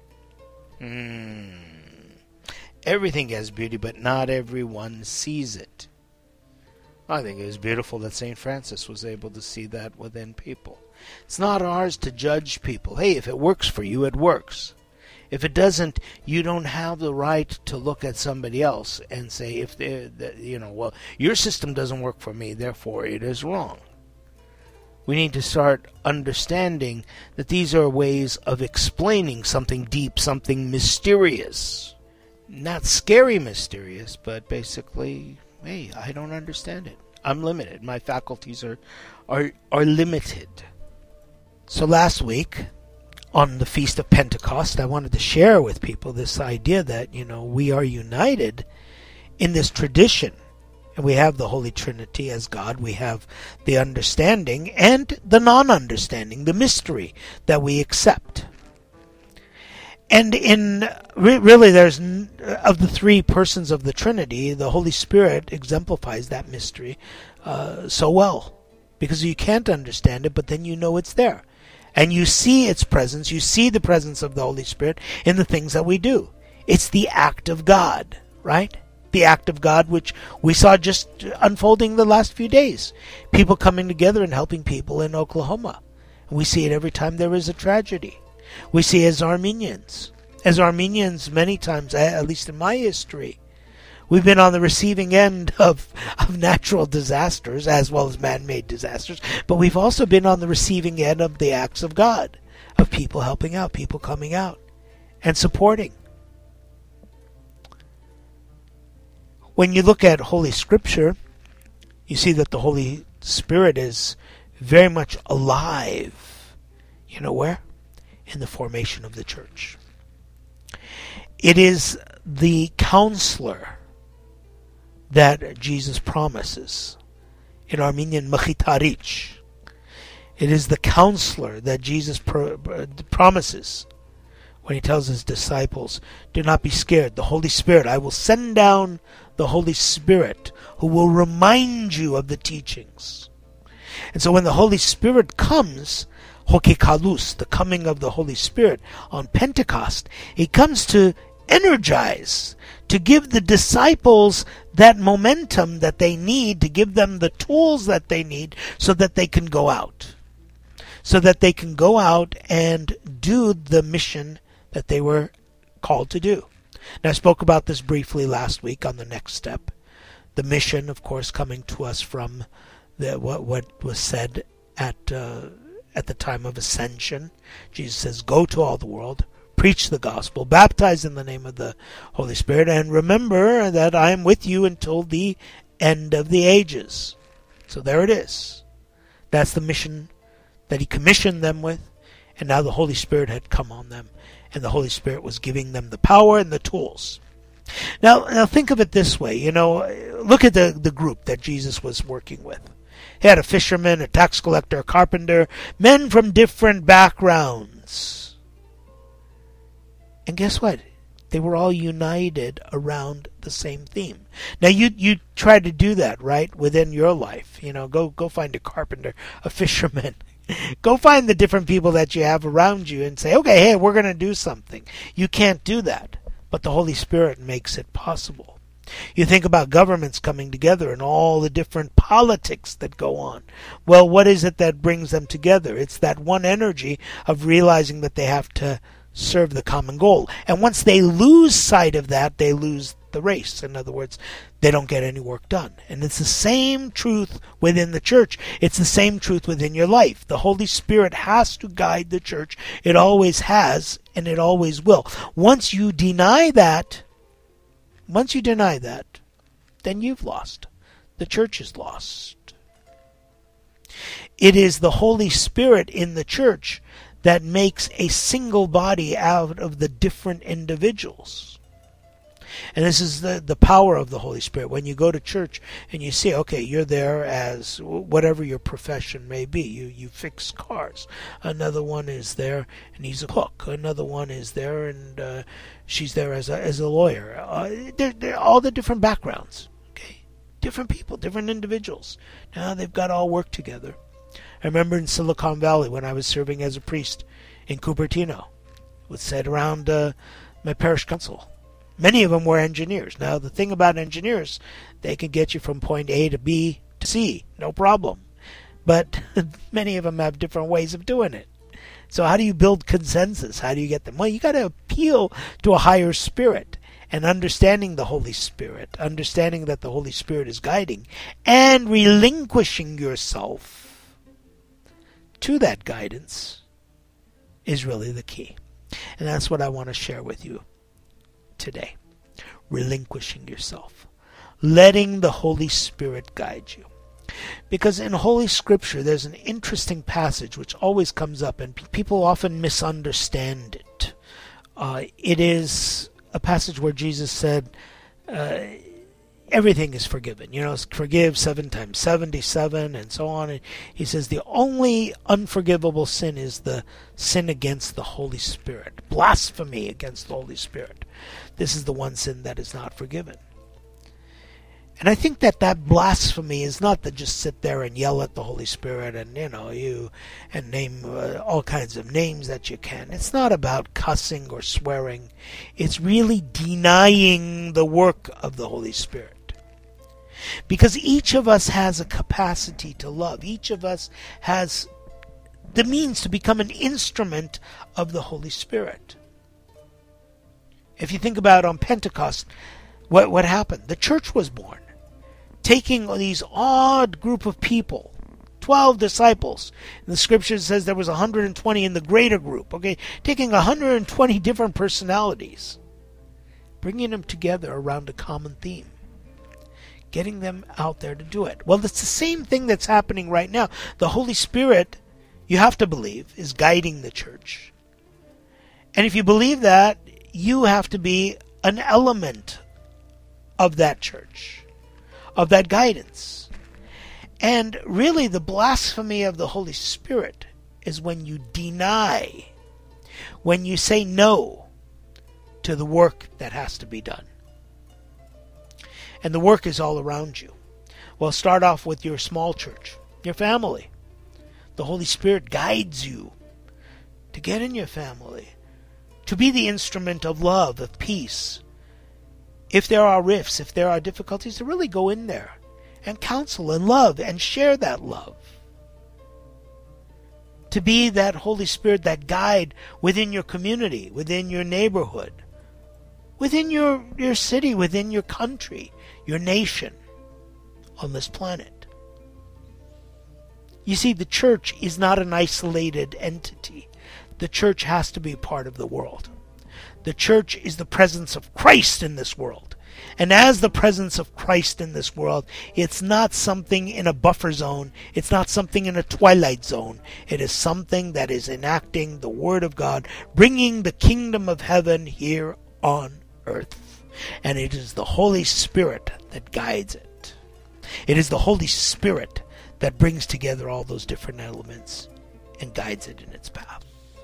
Everything has beauty, but not everyone sees it. I think it was beautiful that St. Francis was able to see that within people. It's not ours to judge people. Hey, if it works for you, it works. If it doesn't, you don't have the right to look at somebody else and say, well, your system doesn't work for me, therefore it is wrong. We need to start understanding that these are ways of explaining something deep, something mysterious. Not scary mysterious, but basically, hey, I don't understand it. I'm limited. My faculties are limited. So last week, on the Feast of Pentecost, I wanted to share with people this idea that, we are united in this tradition. And we have the Holy Trinity as God. We have the understanding and the non-understanding, the mystery that we accept. And really, there's, of the three persons of the Trinity, the Holy Spirit exemplifies that mystery so well. Because you can't understand it, but then you know it's there. And you see its presence, you see the presence of the Holy Spirit in the things that we do. It's the act of God, right? The act of God which we saw just unfolding the last few days. People coming together and helping people in Oklahoma. And we see it every time there is a tragedy. We see as Armenians many times, at least in my history, we've been on the receiving end of natural disasters as well as man-made disasters, but we've also been on the receiving end of the acts of God, of people helping out, people coming out and supporting. When you look at Holy Scripture, you see that the Holy Spirit is very much alive. You know where? In the formation of the church. It is the counselor that Jesus promises. In Armenian, Mchitarich. It is the counselor that Jesus promises when he tells his disciples, do not be scared. The Holy Spirit, I will send down the Holy Spirit who will remind you of the teachings. And so when the Holy Spirit comes, Hokekalus, the coming of the Holy Spirit on Pentecost, he comes to energize, to give the disciples that momentum that they need, to give them the tools that they need so that they can go out. So that they can go out and do the mission that they were called to do. Now, I spoke about this briefly last week on the next step. The mission, of course, coming to us from what was said at the time of ascension. Jesus says, go to all the world, preach the gospel, baptize in the name of the Holy Spirit, and remember that I am with you until the end of the ages. So there it is. That's the mission that he commissioned them with, and now the Holy Spirit had come on them, and the Holy Spirit was giving them the power and the tools. Now think of it this way, look at the group that Jesus was working with. He had a fisherman, a tax collector, a carpenter, men from different backgrounds. And guess what? They were all united around the same theme. Now you try to do that, right, within your life. Go find a carpenter, a fisherman. Go find the different people that you have around you and say, okay, hey, we're going to do something. You can't do that, but the Holy Spirit makes it possible. You think about governments coming together and all the different politics that go on. Well, what is it that brings them together? It's that one energy of realizing that they have to serve the common goal. And once they lose sight of that, they lose the race. In other words, they don't get any work done. And it's the same truth within the church. It's the same truth within your life. The Holy Spirit has to guide the church. It always has, and it always will. Once you deny that, then you've lost. The church is lost. It is the Holy Spirit in the church that makes a single body out of the different individuals. And this is the power of the Holy Spirit. When you go to church and you see, okay, you're there as whatever your profession may be. You fix cars. Another one is there and he's a cook. Another one is there and she's there as a lawyer. They're all the different backgrounds. Okay, different people, different individuals. Now they've got to all work together. I remember in Silicon Valley when I was serving as a priest in Cupertino. It was said around my parish council. Many of them were engineers. Now, the thing about engineers, they can get you from point A to B to C, no problem. But many of them have different ways of doing it. So how do you build consensus? How do you get them? Well, you got to appeal to a higher spirit and understanding the Holy Spirit, understanding that the Holy Spirit is guiding, and relinquishing yourself to that guidance is really the key. And that's what I want to share with you today. Relinquishing yourself. Letting the Holy Spirit guide you. Because in Holy Scripture there's an interesting passage which always comes up and people often misunderstand it. It is a passage where Jesus said, everything is forgiven. Forgive 7 times 77 and so on. And he says the only unforgivable sin is the sin against the Holy Spirit. Blasphemy against the Holy Spirit. This is the one sin that is not forgiven. And I think that blasphemy is not to just sit there and yell at the Holy Spirit and, and name all kinds of names that you can. It's not about cussing or swearing. It's really denying the work of the Holy Spirit. Because each of us has a capacity to love. Each of us has the means to become an instrument of the Holy Spirit. If you think about on Pentecost, what happened? The church was born. Taking these odd group of people, 12 disciples. And the scripture says there was 120 in the greater group. Okay, taking 120 different personalities, bringing them together around a common theme. Getting them out there to do it. Well, it's the same thing that's happening right now. The Holy Spirit, you have to believe, is guiding the church. And if you believe that, you have to be an element of that church, of that guidance. And really the blasphemy of the Holy Spirit is when you deny, when you say no to the work that has to be done. And the work is all around you. Well, start off with your small church, your family. The Holy Spirit guides you to get in your family, to be the instrument of love, of peace. If there are rifts, if there are difficulties, to really go in there and counsel and love and share that love. To be that Holy Spirit, that guide within your community, within your neighborhood, within your city, within your country, your nation on this planet. You see, the church is not an isolated entity. The church has to be part of the world. The church is the presence of Christ in this world. And as the presence of Christ in this world, it's not something in a buffer zone. It's not something in a twilight zone. It is something that is enacting the Word of God, bringing the kingdom of heaven here on earth. And it is the Holy Spirit that guides it. It is the Holy Spirit that brings together all those different elements and guides it in its path.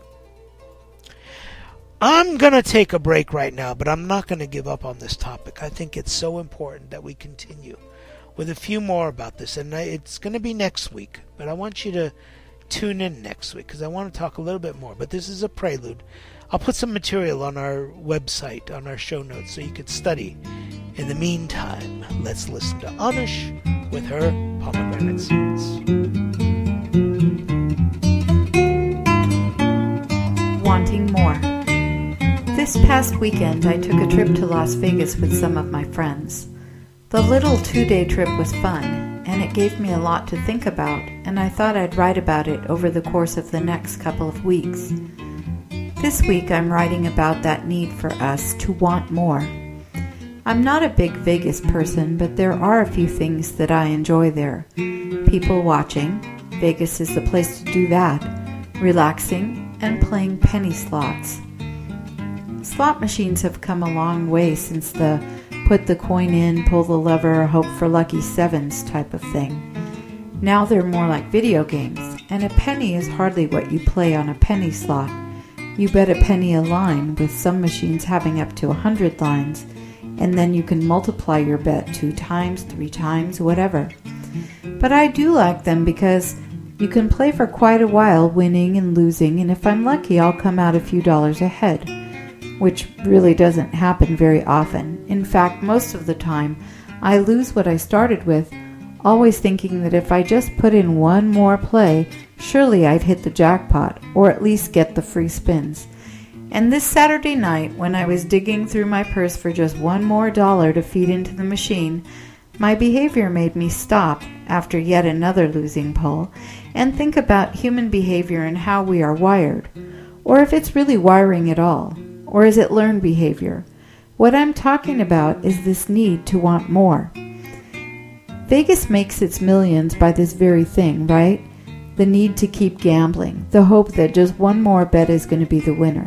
I'm going to take a break right now, but I'm not going to give up on this topic. I think it's so important that we continue with a few more about this. And it's going to be next week, but I want you to tune in next week because I want to talk a little bit more. But this is a prelude. I'll put some material on our website, on our show notes, so you can study. In the meantime, let's listen to Anush with her Pomegranate Seeds. Wanting more. This past weekend, I took a trip to Las Vegas with some of my friends. The little 2-day trip was fun, and it gave me a lot to think about, and I thought I'd write about it over the course of the next couple of weeks. This week, I'm writing about that need for us to want more. I'm not a big Vegas person, but there are a few things that I enjoy there. People watching, Vegas is the place to do that, relaxing, and playing penny slots. Slot machines have come a long way since the put the coin in, pull the lever, hope for lucky sevens type of thing. Now they're more like video games, and a penny is hardly what you play on a penny slot. You bet a penny a line, with some machines having up to 100 lines, and then you can multiply your bet 2 times, 3 times, whatever. But I do like them because you can play for quite a while, winning and losing, and if I'm lucky, I'll come out a few dollars ahead, which really doesn't happen very often. In fact, most of the time, I lose what I started with, always thinking that if I just put in one more play, surely I'd hit the jackpot, or at least get the free spins. And this Saturday night, when I was digging through my purse for just one more dollar to feed into the machine, my behavior made me stop, after yet another losing pull, and think about human behavior and how we are wired, or if it's really wiring at all. Or is it learned behavior? What I'm talking about is this need to want more. Vegas makes its millions by this very thing, right? The need to keep gambling, the hope that just one more bet is going to be the winner.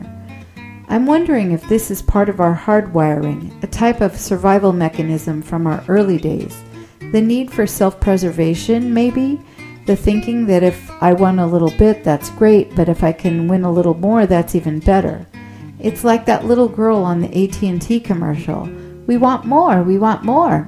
I'm wondering if this is part of our hardwiring, a type of survival mechanism from our early days. The need for self-preservation, maybe? The thinking that if I won a little bit, that's great, but if I can win a little more, that's even better. It's like that little girl on the AT&T commercial. We want more, we want more.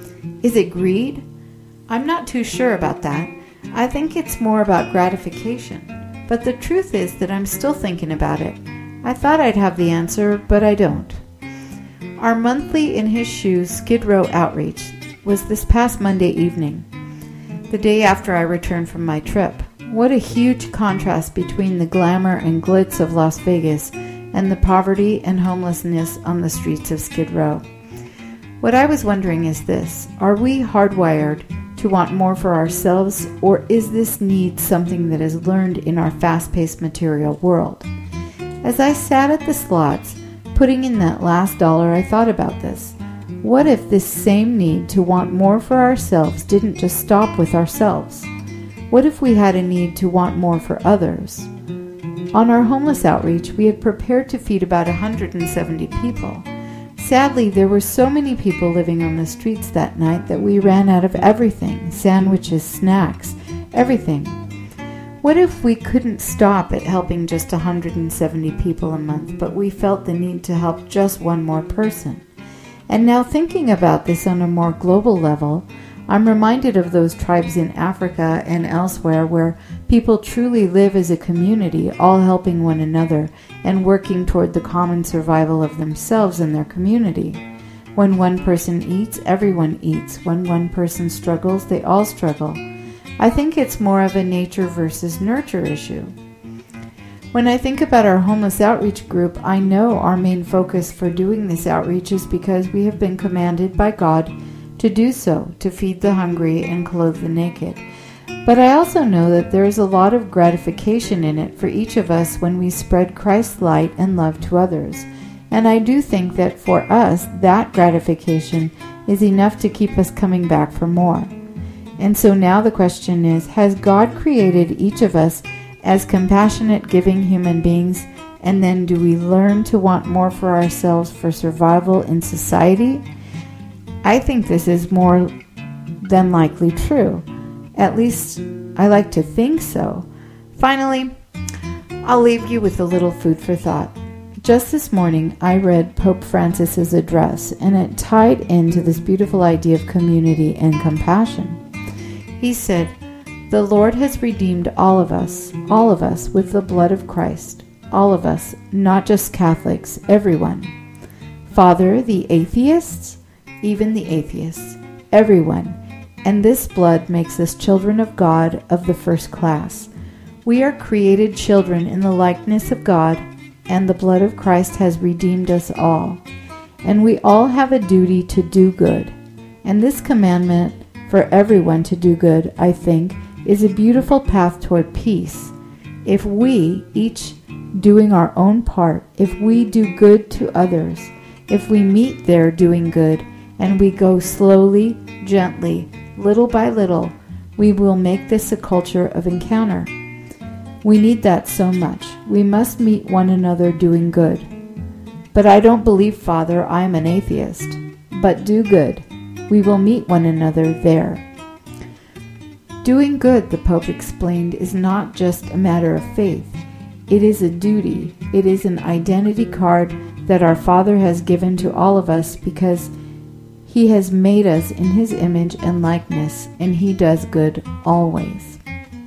Is it greed? I'm not too sure about that. I think it's more about gratification. But the truth is that I'm still thinking about it. I thought I'd have the answer, but I don't. Our monthly In His Shoes Skid Row outreach was this past Monday evening, the day after I returned from my trip. What a huge contrast between the glamour and glitz of Las Vegas and the poverty and homelessness on the streets of Skid Row. What I was wondering is this: are we hardwired to want more for ourselves, or is this need something that is learned in our fast-paced material world? As I sat at the slots, putting in that last dollar, I thought about this. What if this same need to want more for ourselves didn't just stop with ourselves? What if we had a need to want more for others? On our homeless outreach, we had prepared to feed about 170 people. Sadly, there were so many people living on the streets that night that we ran out of everything: sandwiches, snacks, everything. What if we couldn't stop at helping just 170 people a month, but we felt the need to help just one more person? And now, thinking about this on a more global level, I'm reminded of those tribes in Africa and elsewhere where people truly live as a community, all helping one another and working toward the common survival of themselves and their community. When one person eats, everyone eats. When one person struggles, they all struggle. I think it's more of a nature versus nurture issue. When I think about our homeless outreach group, I know our main focus for doing this outreach is because we have been commanded by God to do so, to feed the hungry and clothe the naked. But I also know that there is a lot of gratification in it for each of us when we spread Christ's light and love to others. And I do think that for us, that gratification is enough to keep us coming back for more. And so now the question is, has God created each of us as compassionate, giving human beings, and then do we learn to want more for ourselves for survival in society? I think this is more than likely true. At least I like to think so. Finally, I'll leave you with a little food for thought. Just this morning, I read Pope Francis's address, and it tied into this beautiful idea of community and compassion. He said, "The Lord has redeemed all of us with the blood of Christ. All of us, not just Catholics, everyone. Father, the atheists, even the atheists, everyone. And this blood makes us children of God of the first class. We are created children in the likeness of God, and the blood of Christ has redeemed us all. And we all have a duty to do good. And this commandment for everyone to do good, I think, is a beautiful path toward peace. If we, each doing our own part, if we do good to others, if we meet there doing good, and we go slowly, gently, little by little, we will make this a culture of encounter. We need that so much. We must meet one another doing good. But I don't believe, Father, I am an atheist. But do good. We will meet one another there." Doing good, the Pope explained, is not just a matter of faith. It is a duty. It is an identity card that our Father has given to all of us because He has made us in His image and likeness, and He does good always.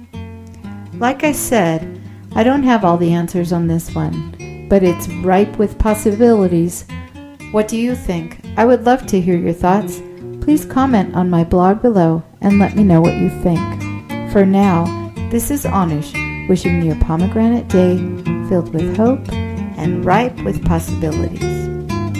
Like I said, I don't have all the answers on this one, but it's ripe with possibilities. What do you think? I would love to hear your thoughts. Please comment on my blog below and let me know what you think. For now, this is Anush wishing you a pomegranate day filled with hope and ripe with possibilities.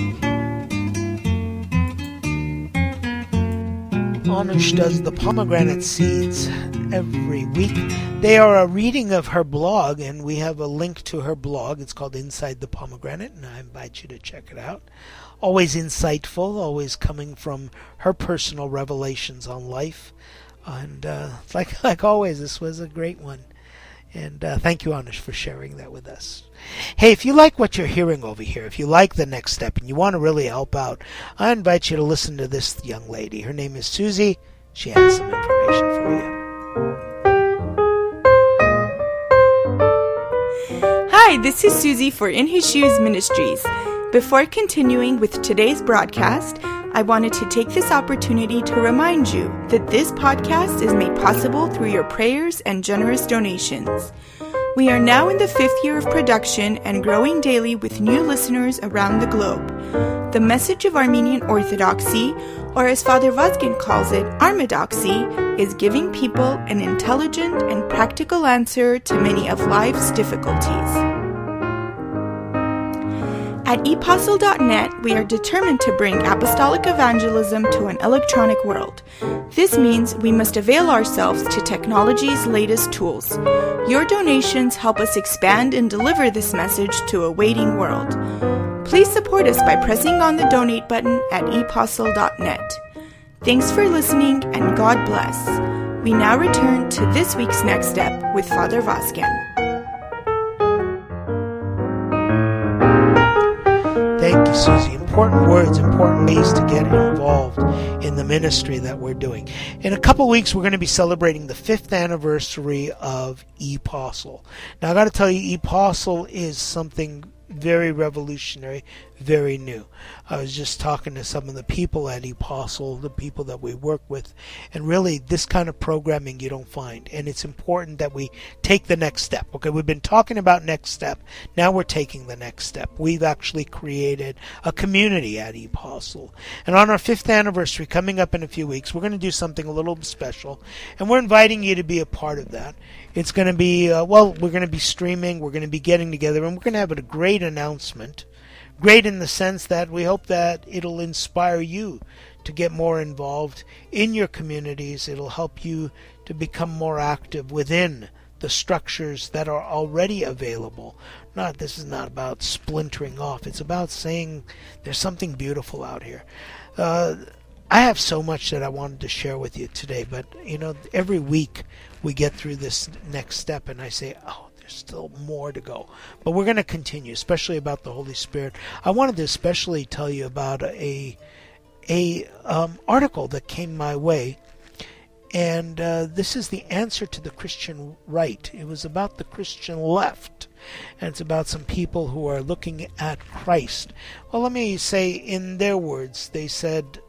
Anush does the pomegranate seeds every week. They are a reading of her blog, and we have a link to her blog. It's called Inside the Pomegranate, and I invite you to check it out. Always insightful, always coming from her personal revelations on life. And like always, this was a great one. And thank you, Anush, for sharing that with us. Hey, if you like what you're hearing over here, if you like The Next Step and you want to really help out, I invite you to listen to this young lady. Her name is Susie. She has some information for you. Hi, this is Susie for In His Shoes Ministries. Before continuing with today's broadcast, I wanted to take this opportunity to remind you that this podcast is made possible through your prayers and generous donations. We are now in the 5th year of production and growing daily with new listeners around the globe. The message of Armenian Orthodoxy, or as Father Vazgen calls it, Armedoxy, is giving people an intelligent and practical answer to many of life's difficulties. At ePostle.net, we are determined to bring apostolic evangelism to an electronic world. This means we must avail ourselves to technology's latest tools. Your donations help us expand and deliver this message to a waiting world. Please support us by pressing on the donate button at ePostle.net. Thanks for listening, and God bless. We now return to this week's Next Step with Father Vazgen. Thank you, Susie. Important words, important ways to get involved in the ministry that we're doing. In a couple weeks, we're going to be celebrating the 5th anniversary of ePostle. Now, I got to tell you, ePostle is something very revolutionary, very new. I was just talking to some of the people at ePostle, the people that we work with, and really this kind of programming you don't find. And it's important that we take the next step. Okay, we've been talking about next step. Now we're taking the next step. We've actually created a community at ePostle. And on our 5th anniversary coming up in a few weeks, we're going to do something a little special. And we're inviting you to be a part of that. It's going to be, we're going to be streaming, we're going to be getting together, and we're going to have a great announcement. Great in the sense that we hope that it'll inspire you to get more involved in your communities. It'll help you to become more active within the structures that are already available. This is not about splintering off. It's about saying there's something beautiful out here. I have so much that I wanted to share with you today, but every week we get through this next step and I say, there's still more to go. But we're going to continue, especially about the Holy Spirit. I wanted to especially tell you about a article that came my way. And this is the answer to the Christian right. It was about the Christian left. And it's about some people who are looking at Christ. Well, let me say in their words, they said,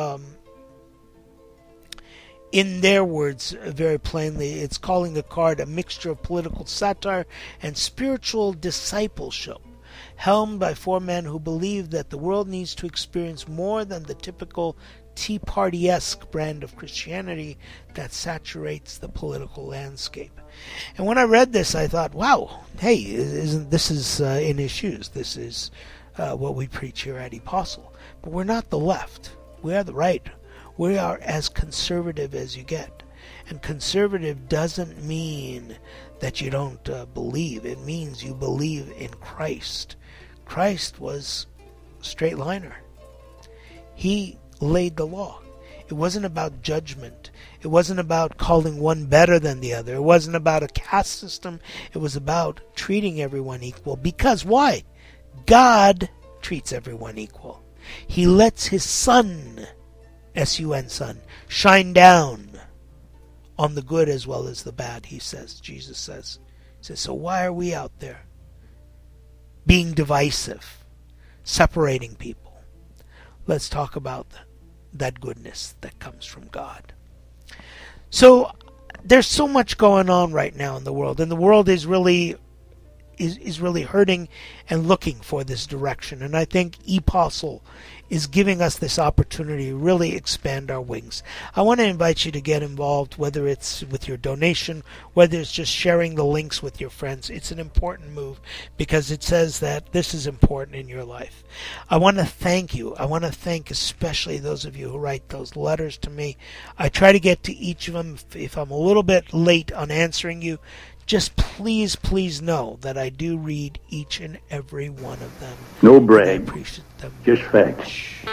in their words, very plainly, it's calling the card a mixture of political satire and spiritual discipleship, helmed by four men who believe that the world needs to experience more than the typical Tea Party-esque brand of Christianity that saturates the political landscape. And when I read this, I thought, wow, hey, this is in Issues. This is what we preach here at Apostle. But we're not the left. We are the right. We are as conservative as you get. And conservative doesn't mean that you don't believe. It means you believe in Christ. Christ was a straight liner. He laid the law. It wasn't about judgment. It wasn't about calling one better than the other. It wasn't about a caste system. It was about treating everyone equal. Because why? God treats everyone equal. He lets his sun, S-U-N, sun, shine down on the good as well as the bad, he says. Jesus says. He says, so why are we out there being divisive, separating people? Let's talk about that goodness that comes from God. So there's so much going on right now in the world, and the world is really hurting and looking for this direction. And I think Apostle is giving us this opportunity to really expand our wings. I want to invite you to get involved, whether it's with your donation, whether it's just sharing the links with your friends. It's an important move because it says that this is important in your life. I want to thank you. I want to thank especially those of you who write those letters to me. I try to get to each of them. If I'm a little bit late on answering you, just please know that I do read each and every one of them. No brag. I appreciate them. Just facts.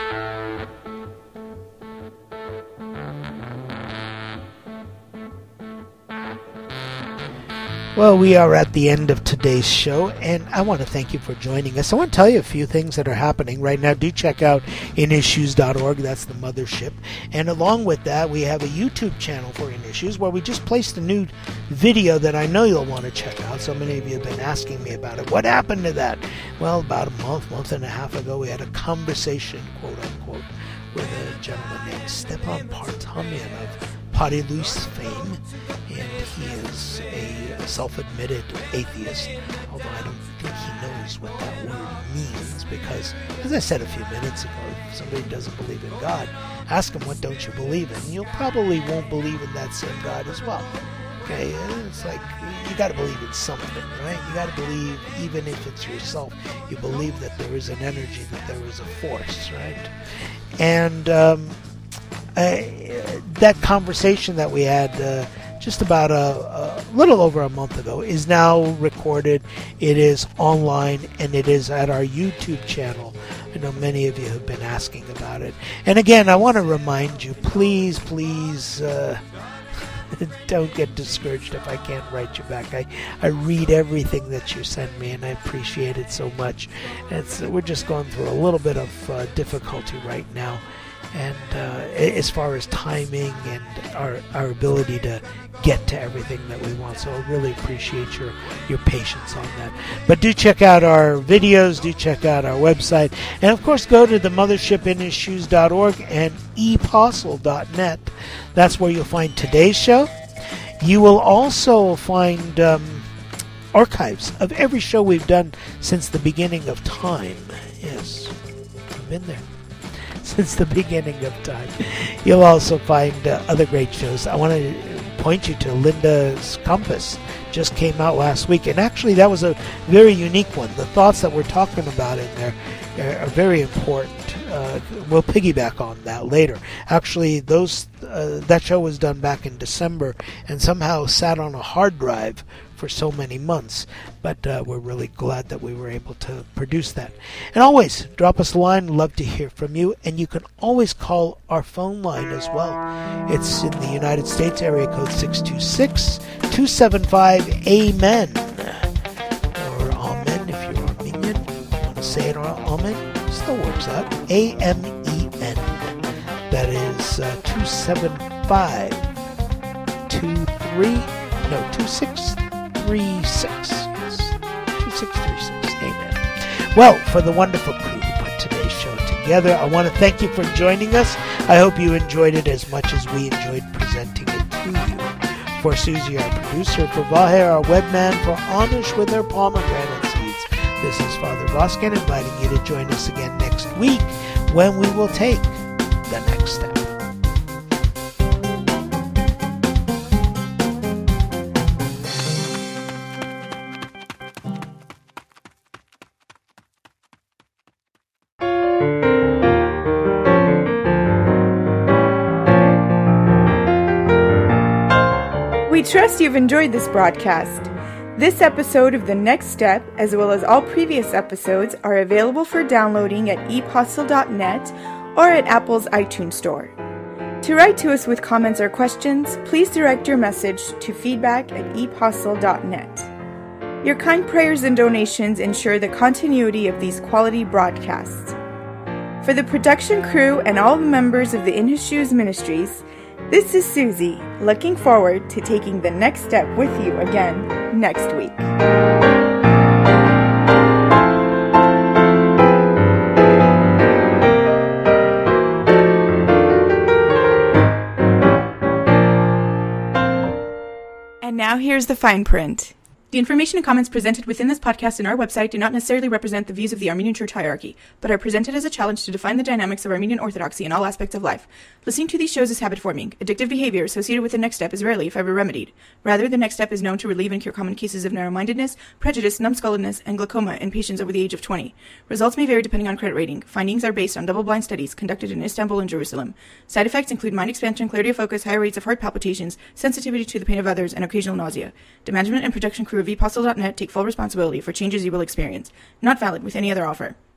Well, we are at the end of today's show, and I want to thank you for joining us. I want to tell you a few things that are happening right now. Do check out inissues.org. That's the mothership. And along with that, we have a YouTube channel for In Issues where we just placed a new video that I know you'll want to check out. So many of you have been asking me about it. What happened to that? Well, about a month and a half ago, we had a conversation, quote unquote, with a gentleman named Stepan Partomian of Padre Luis fame, and he is a self-admitted atheist, although I don't think he knows what that word means, because, as I said a few minutes ago, if somebody doesn't believe in God, ask them, what don't you believe in? And you'll probably won't believe in that same God as well. Okay, it's like, you got to believe in something, right? You got to believe, even if it's yourself, you believe that there is an energy, that there is a force, right? And that conversation that we had just about a little over a month ago is now recorded. It is online, and it is at our YouTube channel. I know many of you have been asking about it. And again, I want to remind you, please don't get discouraged if I can't write you back. I read everything that you send me, and I appreciate it so much. We're just going through a little bit of difficulty right now. And as far as timing and our ability to get to everything that we want. So I really appreciate your patience on that. But do check out our videos, do check out our website, and of course go to the mothership inissues.org and epostle.net. That's where you'll find today's show. You will also find archives of every show we've done since the beginning of time. Yes, I've been there. Since the beginning of time. You'll also find other great shows. I want to point you to Linda's Compass. Just came out last week, and actually that was a very unique one. The thoughts that we're talking about in there are very important. we'll piggyback on that later. Actually, that show was done back in December and somehow sat on a hard drive for so many months, but we're really glad that we were able to produce that. And always, drop us a line. Love to hear from you, and you can always call our phone line as well. It's in the United States, area code 626-275-AMEN, or Amen if you're Armenian. Want to say it Amen? Still works out. AMEN. That is 2636. 2636. Amen. Well, for the wonderful crew who put today's show together, I want to thank you for joining us. I hope you enjoyed it as much as we enjoyed presenting it to you. For Susie, our producer, for Vahe, our webman, for Anish with her pomegranate seeds, this is Father Voskan inviting you to join us again next week when we will take the next step. We trust you've enjoyed this broadcast. This episode of The Next Step, as well as all previous episodes, are available for downloading at epostle.net or at Apple's iTunes Store. To write to us with comments or questions, please direct your message to feedback@epostle.net. Your kind prayers and donations ensure the continuity of these quality broadcasts. For the production crew and all the members of the In His Shoes Ministries, this is Susie, looking forward to taking the next step with you again next week. And now here's the fine print. The information and comments presented within this podcast and our website do not necessarily represent the views of the Armenian Church hierarchy, but are presented as a challenge to define the dynamics of Armenian Orthodoxy in all aspects of life. Listening to these shows is habit-forming. Addictive behavior associated with the next step is rarely, if ever, remedied. Rather, the next step is known to relieve and cure common cases of narrow-mindedness, prejudice, numbskulledness, and glaucoma in patients over the age of 20. Results may vary depending on credit rating. Findings are based on double-blind studies conducted in Istanbul and Jerusalem. Side effects include mind expansion, clarity of focus, higher rates of heart palpitations, sensitivity to the pain of others, and occasional nausea. The management and production crew of epostle.net take full responsibility for changes you will experience. Not valid with any other offer.